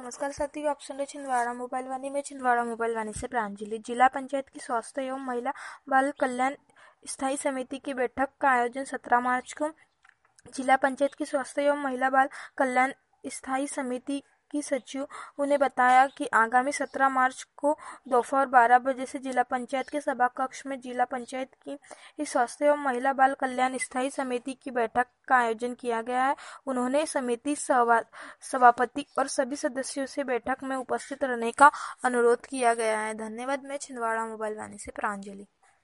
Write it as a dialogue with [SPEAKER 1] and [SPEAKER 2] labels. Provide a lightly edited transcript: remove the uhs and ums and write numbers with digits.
[SPEAKER 1] नमस्कार साथियों, आप सुन रहे छिंदवाड़ा मोबाइल वाणी में। छिंदवाड़ा मोबाइल वाणी से प्रांजलि। जिला पंचायत की स्वास्थ्य एवं महिला बाल कल्याण स्थायी समिति की बैठक का आयोजन 17 मार्च को जिला पंचायत की स्वास्थ्य एवं महिला बाल कल्याण स्थायी समिति की सचिव ने बताया कि आगामी 17 मार्च को दोपहर 12 बजे से जिला पंचायत के सभा कक्ष में जिला पंचायत की इस स्वास्थ्य एवं महिला बाल कल्याण स्थायी समिति की बैठक का आयोजन किया गया है। उन्होंने समिति सभापति और सभी सदस्यों से बैठक में उपस्थित रहने का अनुरोध किया गया है। धन्यवाद। मैं छिंदवाड़ा मोबाइल वाणी से प्रांजलि।